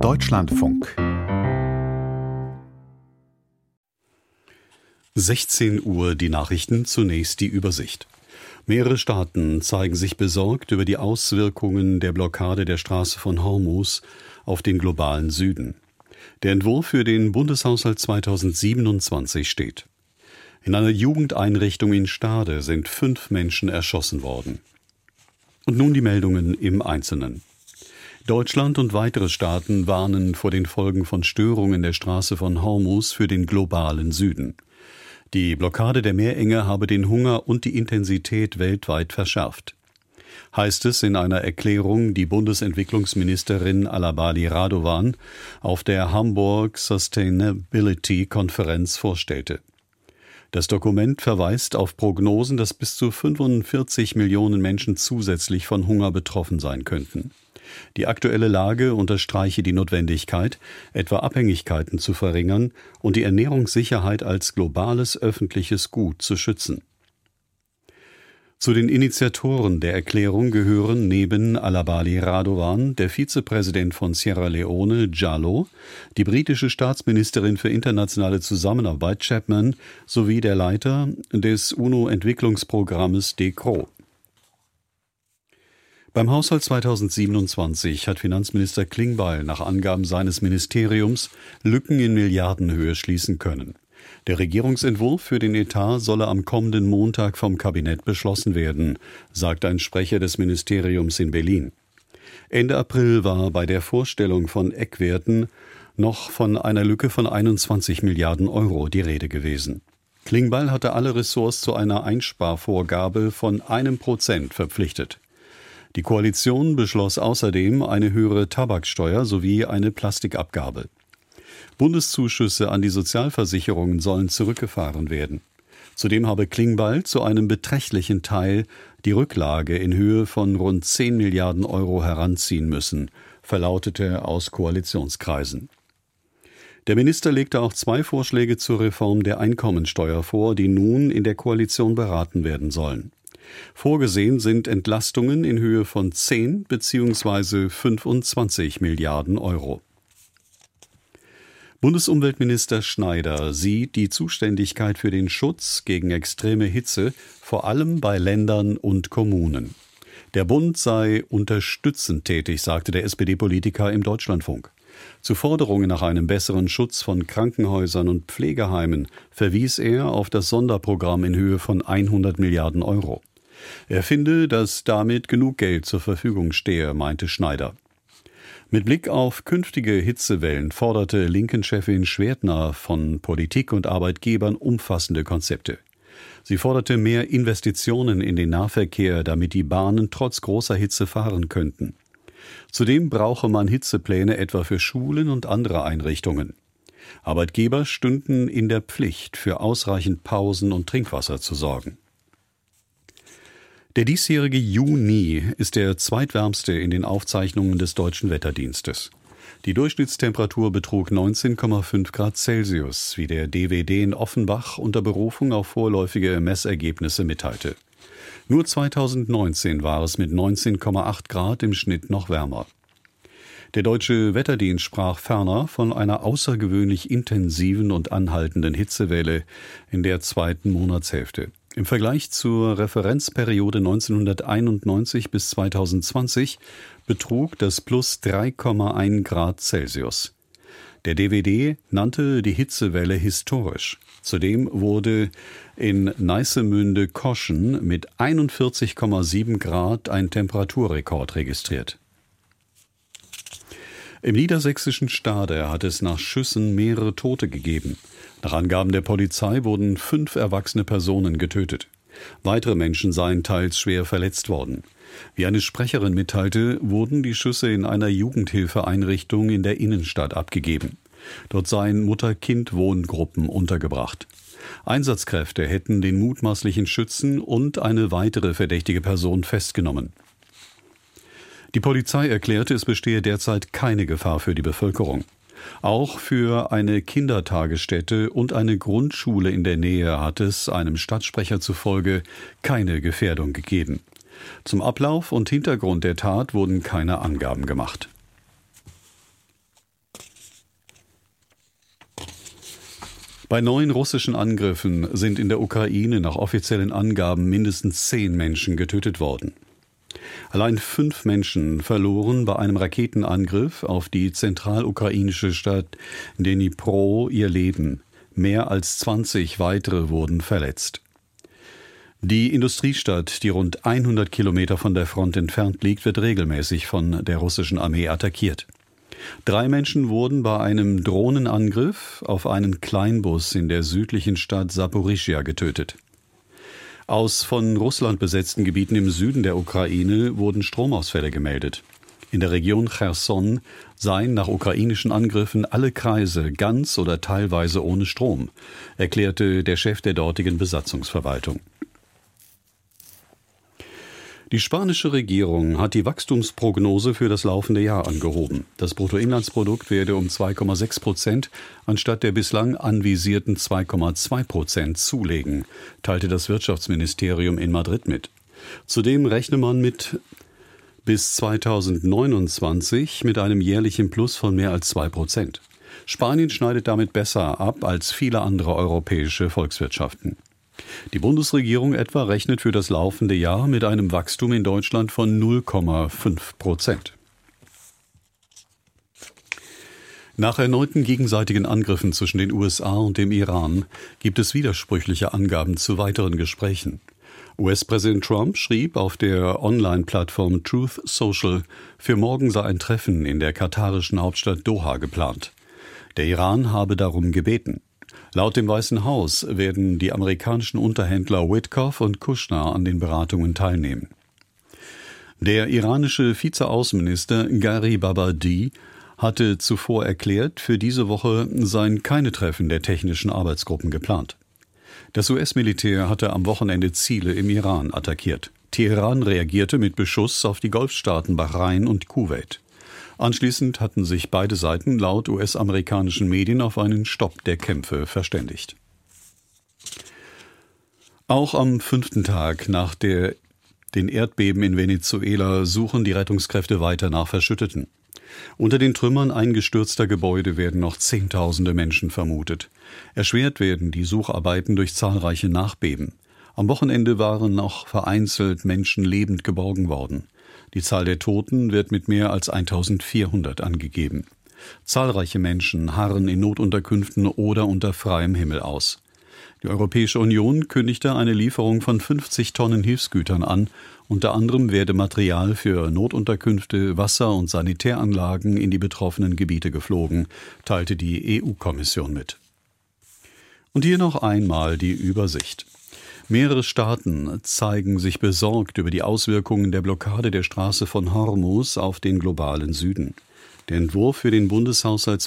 Deutschlandfunk 16 Uhr die Nachrichten, zunächst die Übersicht. Mehrere Staaten zeigen sich besorgt über die Auswirkungen der Blockade der Straße von Hormuz auf den globalen Süden. Der Entwurf für den Bundeshaushalt 2027 steht. In einer Jugendeinrichtung in Stade sind 5 Menschen erschossen worden. Und nun die Meldungen im Einzelnen. Deutschland und weitere Staaten warnen vor den Folgen von Störungen der Straße von Hormuz für den globalen Süden. Die Blockade der Meerenge habe den Hunger und die Intensität weltweit verschärft. Heißt es in einer Erklärung, die Bundesentwicklungsministerin Alabali Radovan auf der Hamburg Sustainability-Konferenz vorstellte. Das Dokument verweist auf Prognosen, dass bis zu 45 Millionen Menschen zusätzlich von Hunger betroffen sein könnten. Die aktuelle Lage unterstreiche die Notwendigkeit, etwa Abhängigkeiten zu verringern und die Ernährungssicherheit als globales öffentliches Gut zu schützen. Zu den Initiatoren der Erklärung gehören neben Alabali Radovan der Vizepräsident von Sierra Leone, Jallow, die britische Staatsministerin für internationale Zusammenarbeit, Chapman, sowie der Leiter des UNO-Entwicklungsprogrammes De Croo. Beim Haushalt 2027 hat Finanzminister Klingbeil nach Angaben seines Ministeriums Lücken in Milliardenhöhe schließen können. Der Regierungsentwurf für den Etat solle am kommenden Montag vom Kabinett beschlossen werden, sagt ein Sprecher des Ministeriums in Berlin. Ende April war bei der Vorstellung von Eckwerten noch von einer Lücke von 21 Milliarden Euro die Rede gewesen. Klingbeil hatte alle Ressorts zu einer Einsparvorgabe von 1% verpflichtet. Die Koalition beschloss außerdem eine höhere Tabaksteuer sowie eine Plastikabgabe. Bundeszuschüsse an die Sozialversicherungen sollen zurückgefahren werden. Zudem habe Klingbeil zu einem beträchtlichen Teil die Rücklage in Höhe von rund 10 Milliarden Euro heranziehen müssen, verlautete aus Koalitionskreisen. Der Minister legte auch 2 Vorschläge zur Reform der Einkommensteuer vor, die nun in der Koalition beraten werden sollen. Vorgesehen sind Entlastungen in Höhe von 10 bzw. 25 Milliarden Euro. Bundesumweltminister Schneider sieht die Zuständigkeit für den Schutz gegen extreme Hitze vor allem bei Ländern und Kommunen. Der Bund sei unterstützend tätig, sagte der SPD-Politiker im Deutschlandfunk. Zu Forderungen nach einem besseren Schutz von Krankenhäusern und Pflegeheimen verwies er auf das Sonderprogramm in Höhe von 100 Milliarden Euro. Er finde, dass damit genug Geld zur Verfügung stehe, meinte Schneider. Mit Blick auf künftige Hitzewellen forderte Linken-Chefin Schwertner von Politik und Arbeitgebern umfassende Konzepte. Sie forderte mehr Investitionen in den Nahverkehr, damit die Bahnen trotz großer Hitze fahren könnten. Zudem brauche man Hitzepläne etwa für Schulen und andere Einrichtungen. Arbeitgeber stünden in der Pflicht, für ausreichend Pausen und Trinkwasser zu sorgen. Der diesjährige Juni ist der zweitwärmste in den Aufzeichnungen des Deutschen Wetterdienstes. Die Durchschnittstemperatur betrug 19,5 Grad Celsius, wie der DWD in Offenbach unter Berufung auf vorläufige Messergebnisse mitteilte. Nur 2019 war es mit 19,8 Grad im Schnitt noch wärmer. Der Deutsche Wetterdienst sprach ferner von einer außergewöhnlich intensiven und anhaltenden Hitzewelle in der zweiten Monatshälfte. Im Vergleich zur Referenzperiode 1991 bis 2020 betrug das plus 3,1 Grad Celsius. Der DWD nannte die Hitzewelle historisch. Zudem wurde in Neissemünde-Koschen mit 41,7 Grad ein Temperaturrekord registriert. Im niedersächsischen Stade hat es nach Schüssen mehrere Tote gegeben. Nach Angaben der Polizei wurden 5 erwachsene Personen getötet. Weitere Menschen seien teils schwer verletzt worden. Wie eine Sprecherin mitteilte, wurden die Schüsse in einer Jugendhilfeeinrichtung in der Innenstadt abgegeben. Dort seien Mutter-Kind-Wohngruppen untergebracht. Einsatzkräfte hätten den mutmaßlichen Schützen und eine weitere verdächtige Person festgenommen. Die Polizei erklärte, es bestehe derzeit keine Gefahr für die Bevölkerung. Auch für eine Kindertagesstätte und eine Grundschule in der Nähe hat es, einem Stadtsprecher zufolge, keine Gefährdung gegeben. Zum Ablauf und Hintergrund der Tat wurden keine Angaben gemacht. Bei neuen russischen Angriffen sind in der Ukraine nach offiziellen Angaben mindestens 10 Menschen getötet worden. Allein 5 Menschen verloren bei einem Raketenangriff auf die zentralukrainische Stadt Dnipro ihr Leben. Mehr als 20 weitere wurden verletzt. Die Industriestadt, die rund 100 Kilometer von der Front entfernt liegt, wird regelmäßig von der russischen Armee attackiert. 3 Menschen wurden bei einem Drohnenangriff auf einen Kleinbus in der südlichen Stadt Saporischschja getötet. Aus von Russland besetzten Gebieten im Süden der Ukraine wurden Stromausfälle gemeldet. In der Region Cherson seien nach ukrainischen Angriffen alle Kreise ganz oder teilweise ohne Strom, erklärte der Chef der dortigen Besatzungsverwaltung. Die spanische Regierung hat die Wachstumsprognose für das laufende Jahr angehoben. Das Bruttoinlandsprodukt werde um 2,6% anstatt der bislang anvisierten 2,2% zulegen, teilte das Wirtschaftsministerium in Madrid mit. Zudem rechne man mit bis 2029 mit einem jährlichen Plus von mehr als 2%. Spanien schneidet damit besser ab als viele andere europäische Volkswirtschaften. Die Bundesregierung etwa rechnet für das laufende Jahr mit einem Wachstum in Deutschland von 0,5%. Nach erneuten gegenseitigen Angriffen zwischen den USA und dem Iran gibt es widersprüchliche Angaben zu weiteren Gesprächen. US-Präsident Trump schrieb auf der Online-Plattform Truth Social, für morgen sei ein Treffen in der katarischen Hauptstadt Doha geplant. Der Iran habe darum gebeten. Laut dem Weißen Haus werden die amerikanischen Unterhändler Witkoff und Kushner an den Beratungen teilnehmen. Der iranische Vizeaußenminister Gharibabadi hatte zuvor erklärt, für diese Woche seien keine Treffen der technischen Arbeitsgruppen geplant. Das US-Militär hatte am Wochenende Ziele im Iran attackiert. Teheran reagierte mit Beschuss auf die Golfstaaten Bahrain und Kuwait. Anschließend hatten sich beide Seiten laut US-amerikanischen Medien auf einen Stopp der Kämpfe verständigt. Auch am 5. Tag nach den Erdbeben in Venezuela suchen die Rettungskräfte weiter nach Verschütteten. Unter den Trümmern eingestürzter Gebäude werden noch Zehntausende Menschen vermutet. Erschwert werden die Sucharbeiten durch zahlreiche Nachbeben. Am Wochenende waren noch vereinzelt Menschen lebend geborgen worden. Die Zahl der Toten wird mit mehr als 1400 angegeben. Zahlreiche Menschen harren in Notunterkünften oder unter freiem Himmel aus. Die Europäische Union kündigte eine Lieferung von 50 Tonnen Hilfsgütern an. Unter anderem werde Material für Notunterkünfte, Wasser- und Sanitäranlagen in die betroffenen Gebiete geflogen, teilte die EU-Kommission mit. Und hier noch einmal die Übersicht. Mehrere Staaten zeigen sich besorgt über die Auswirkungen der Blockade der Straße von Hormuz auf den globalen Süden. Der Entwurf für den Bundeshaushalt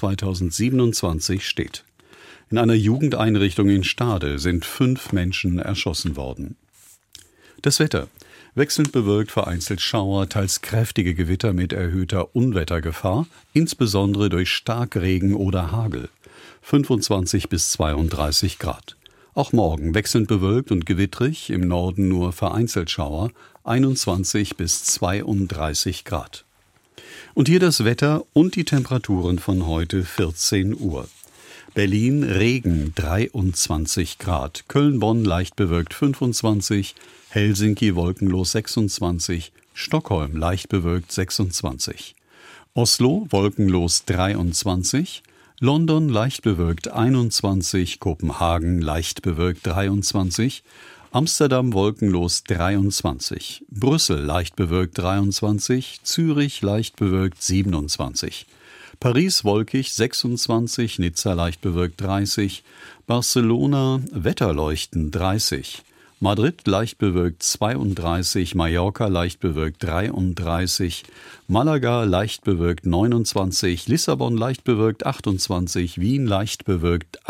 2027 steht. In einer Jugendeinrichtung in Stade sind 5 Menschen erschossen worden. Das Wetter. Wechselnd bewölkt, vereinzelt Schauer, teils kräftige Gewitter mit erhöhter Unwettergefahr, insbesondere durch Starkregen oder Hagel. 25 bis 32 Grad. Auch morgen wechselnd bewölkt und gewittrig, im Norden nur vereinzelt Schauer, 21 bis 32 Grad. Und hier das Wetter und die Temperaturen von heute 14 Uhr. Berlin Regen 23 Grad, Köln-Bonn leicht bewölkt 25, Helsinki wolkenlos 26, Stockholm leicht bewölkt 26, Oslo wolkenlos 23, London leicht bewölkt 21, Kopenhagen leicht bewölkt 23, Amsterdam wolkenlos 23, Brüssel leicht bewölkt 23, Zürich leicht bewölkt 27, Paris wolkig 26, Nizza leicht bewölkt 30, Barcelona Wetterleuchten 30, Madrid leicht bewölkt 32, Mallorca leicht bewölkt 33, Malaga leicht bewölkt 29, Lissabon leicht bewölkt 28, Wien leicht bewölkt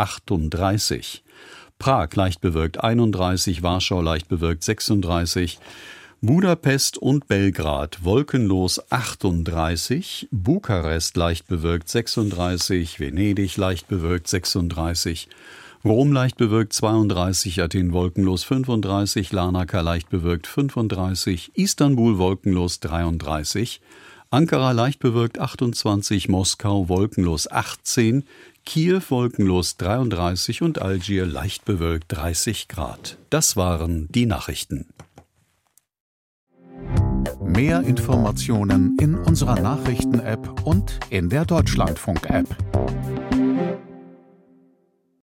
38, Prag leicht bewölkt 31, Warschau leicht bewölkt 36, Budapest und Belgrad wolkenlos 38, Bukarest leicht bewölkt 36, Venedig leicht bewölkt 36, Rom leicht bewölkt 32, Athen wolkenlos 35, Larnaca leicht bewölkt 35, Istanbul wolkenlos 33, Ankara leicht bewölkt 28, Moskau wolkenlos 18, Kiew wolkenlos 33 und Algier leicht bewölkt 30 Grad. Das waren die Nachrichten. Mehr Informationen in unserer Nachrichten-App und in der Deutschlandfunk-App.